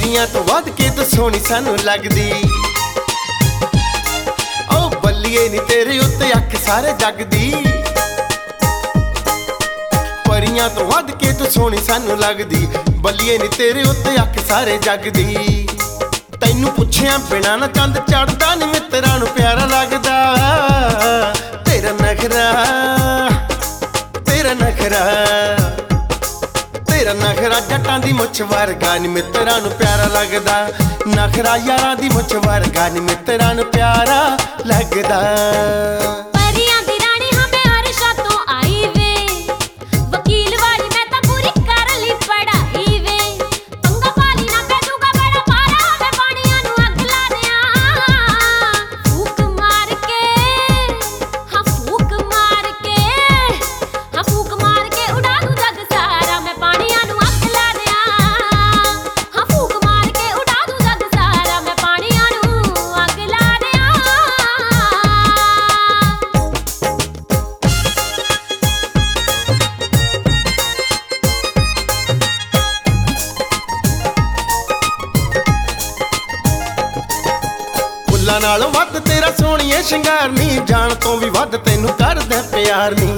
ਪਰੀਆਂ ਤੋਂ ਵੱਧ ਕੇ ਤੂੰ ਸੋਹਣੀ ਸਾਨੂੰ ਲੱਗਦੀ। ਓ ਬੱਲੀਏ ਨੀ ਤੇਰੇ ਉੱਤੇ ਅੱਖ ਸਾਰੇ ਜੱਗ ਦੀ। ਪਰੀਆਂ ਤੋਂ ਵੱਧ ਕੇ ਤੂੰ ਸੋਹਣੀ ਸਾਨੂੰ ਲੱਗਦੀ। ਬੱਲੀਏ ਨੀ ਤੇਰੇ ਉੱਤੇ ਅੱਖ ਸਾਰੇ ਜੱਗ ਦੀ। ਤੈਨੂੰ ਪੁੱਛਿਆ ਬਿਨਾ ਨਾ ਚੰਦ ਚੜਦਾ ਨੀ ਮਿੱਤਰਾਂ ਨੂੰ ਪਿਆਰਾ ਲੱਗਦਾ। ਤੇਰਾ ਨਖਰਾ ਤੇਰਾ ਨਖਰਾ ਤੇਰਾ ਨਖਰਾ ਜੱਟਾਂ ਦੀ ਮੁੱਛ ਵਰਗਾ ਨੀ ਮਿੱਤਰਾਂ ਨੂੰ ਪਿਆਰਾ ਲੱਗਦਾ। ਨਖਰਾ ਯਾਰਾਂ ਦੀ ਮੁੱਛ ਵਰਗਾ ਨੀ ਮਿੱਤਰਾਂ ਨੂੰ ਪਿਆਰਾ ਲੱਗਦਾ। ਪਰੀਆਂ ਦੀ ਰਾਣੀ ਹਾਂ ਮੈਂ ਅਰਸ਼ਾਂ ਤੋਂ ਆਈ ਵੇ। ਵਕੀਲ ਵਾਲੀ ਮੈਂ ਤਾਂ ਪੂਰੀ ਕਰ ਲਈ ਪੜ੍ਹਾਈ ਵੇ। ਪੰਗਾ ਪਾਲੀ ਨਾ ਪੈ ਜੂਗਾ ਬੜਾ ਭਾਰਾ ਮੈਂ ਪਾਣੀਆਂ ਨੂੰ ਅੱਗ ਲਾ ਦਿਆਂ। ਫੂਕ ਮਾਰ ਕੇ ਹਾਂ ਫੂਕ ਮਾਰ ਕੇ ਹਾਂ ਫੂਕ ਮਾਰ ਕੇ ਉਡਾ ਦੂੰ ਜੱਗ ਸਾਰਾ ਮੈਂ ਪਾਣੀਆਂ ਨੂੰ ਅੱਗ ਲਾ ਦਿਆਂ। ਹਾਂ ਫੂਕ ਮਾਰ ਕੇ ਉਡਾ ਦੂੰ ਜੱਗ ਸਾਰਾ ਮੈਂ ਪਾਣੀਆਂ ਨੂੰ ਅੱਗ ਲਾ ਦਿਆਂ। ਫੁੱਲਾਂ ਨਾਲੋਂ ਵੱਧ ਤੇਰਾ ਸੋਹਣੀਏ ਸ਼ਿੰਗਾਰ ਨੀ। ਜਾਣ ਤੋਂ ਵੀ ਵੱਧ ਤੈਨੂੰ ਕਰਦਾ ਪਿਆਰ ਨੀ।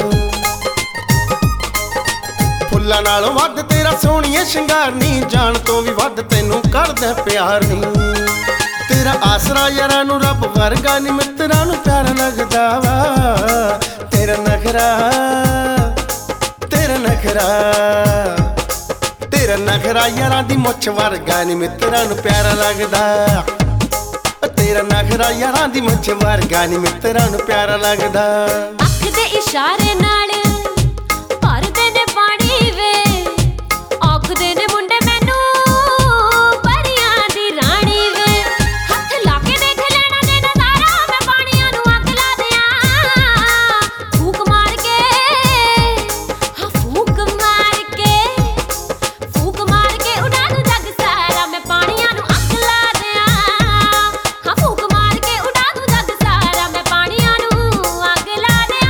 ਫੁੱਲਾਂ ਨਾਲੋਂ ਵੱਧ ਤੇਰਾ ਸੋਹਣੀਏ ਸ਼ਿੰਗਾਰ ਨੀ। ਜਾਣ ਤੋਂ ਵੀ ਵੱਧ ਤੈਨੂੰ ਕਰਦਾ ਪਿਆਰ ਨੀ। ਤੇਰਾ ਆਸਰਾ ਯਾਰਾਂ ਨੂੰ ਰੱਬ ਵਰਗਾ ਨੀ ਮਿੱਤਰਾਂ ਨੂੰ ਪਿਆਰਾ ਲੱਗਦਾ ਵਾ। ਤੇਰਾ ਨਖਰਾ ਤੇਰਾ ਨਖਰਾ ਤੇਰਾ ਨਖਰਾ ਯਾਰਾਂ ਦੀ ਮੁੱਛ ਵਰਗਾ ਨੀ ਮਿੱਤਰਾਂ ਨੂੰ ਪਿਆਰਾ ਲੱਗਦਾ। ਤੇਰਾ ਨਖਰਾ ਯਾਰਾਂ ਦੀ ਮੁੱਛ ਵਰਗਾ ਨੀ ਮਿੱਤਰਾਂ ਨੂੰ ਪਿਆਰਾ ਲੱਗਦਾ। ਅੱਖ ਦੇ ਇਸ਼ਾਰੇ ਨਾਲ ਭਰਦੇ ਨੇ ਪਾਣੀ ਵੇ। ਆਖਦੇ ਨੇ ਮੁੰਡੇ ਮੈਨੂੰ ਪਰੀਆਂ ਦੀ ਰਾਣੀ ਵੇ। ਹੱਥ ਲਾ ਕੇ ਦੇਖ ਲੈਣਾ ਨੇ ਨਜ਼ਾਰਾ ਮੈਂ ਪਾਣੀਆਂ ਨੂੰ ਅੱਗ ਲਾ ਦਿਆਂ। ਫੂਕ ਮਾਰ ਕੇ ਹਾਂ ਫੂਕ ਮਾਰ ਕੇ ਫੂਕ ਮਾਰ ਕੇ ਉਡਾ ਦੂੰ ਜੱਗ ਸਾਰਾ ਮੈਂ ਪਾਣੀਆਂ ਨੂੰ ਅੱਗ ਲਾ ਦਿਆਂ। ਹਾਂ ਫੂਕ ਮਾਰ ਕੇ ਉਡਾ ਦੂੰ ਜੱਗ ਸਾਰਾ ਮੈਂ ਪਾਣੀਆਂ ਨੂੰ ਅੱਗ ਲਾ ਦਿਆਂ।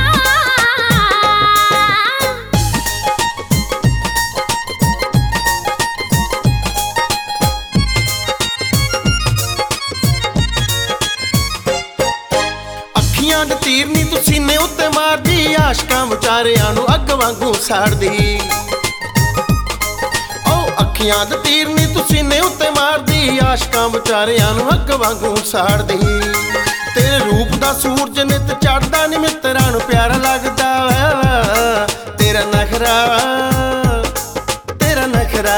ਅੱਖੀਆਂ ਦੇ ਤੀਰ ਨੀ ਤੂੰ ਸੀਨੇ ਉੱਤੇ ਮਾਰਦੀ। ਆਸ਼ਕਾਂ ਵਿਚਾਰਿਆਂ ਨੂੰ ਅੱਗ ਵਾਂਗੂ ਸਾੜਦੀ। ਓ ਅੱਖੀਆਂ ਦੇ ਤੀਰ ਨੀ ਤੂੰ ਸੀਨੇ ਉੱਤੇ ਮਾਰਦੀ। ਆਸ਼ਕਾਂ ਵਿਚਾਰਿਆਂ ਨੂੰ ਅੱਗ ਵਾਂਗੂ ਸਾੜਦੀ। ਤੇਰੇ ਰੂਪ ਦਾ ਸੂਰਜ ਨਿਤ ਚੜਦਾ ਨੀ ਮਿੱਤਰਾਂ ਨੂੰ ਪਿਆਰਾ ਲੱਗਦਾ। ਤੇਰਾ ਨਖਰਾ ਤੇਰਾ ਨਖਰਾ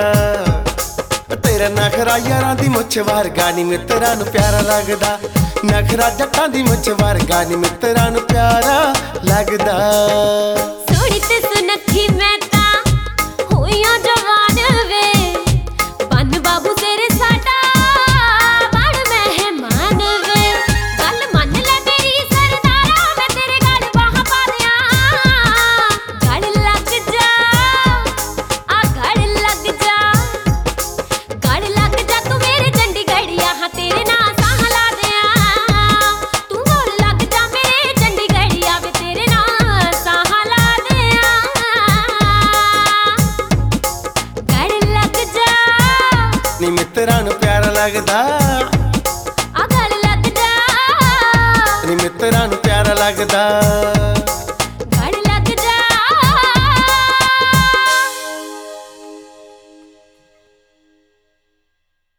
ਤੇਰਾ ਨਖਰਾ ਯਾਰਾਂ ਦੀ ਮੁੱਛ ਵਰਗਾ ਨੀ ਮਿੱਤਰਾਂ ਨੂੰ ਪਿਆਰਾ ਲੱਗਦਾ। ਨਖਰਾ ਜੱਟਾਂ ਦੀ ਮੁੱਛ ਵਰਗਾ ਨੀ ਮਿੱਤਰਾਂ ਨੂੰ ਪਿਆਰਾ ਲੱਗਦਾ। ਸੋਹਣੀ ਤੇ ਸੁਨੱਖੀ ਮੈਂ ਤਾਂ ਹੋਈਆਂ ਜਵਾਨ ਵੇ। ਬੰਨ ਬਾਬੂ ਤੇਰੇ ਸਾਡਾ ਬਣ ਮਹਿਮਾਨ ਵੇ। ਗੱਲ ਮੰਨ ਲੈ ਮੇਰੀ ਸਰਦਾਰਾ ਮੈਂ ਤੇਰੇ ਗਲ ਬਾਹਾਂ ਪਾ ਦਿਆਂ। ਗਲ ਲੱਗ ਜਾ ਆ ਗਲ ਲੱਗ ਜਾ ਗਲ ਲੱਗ ਜਾ ਤੂੰ ਮੇਰੇ ਚੰਡੀਗੜ੍ਹੀਆ ਹਾਂ ਤੇਰੇ ਨਾਲ ਸਾਹ ਲਾ ਦਿਆਂ। ਤੂੰ ਗਲ ਲੱਗ ਜਾ ਮੇਰੇ ਚੰਡੀਗੜ੍ਹੀਆ ਵੇ ਤੇਰੇ ਨਾਲ ਸਾਹ ਲਾ ਦਿਆਂ। ਗਲ ਲੱਗ ਜਾ ਨੀ ਮਿੱਤਰਾਂ ਨੂੰ ਪਿਆਰਾ ਲੱਗਦਾ। ਆ ਗਲ ਲੱਗ ਜਾ ਨੀ ਮਿੱਤਰਾਂ ਨੂੰ ਪਿਆਰਾ ਲੱਗਦਾ।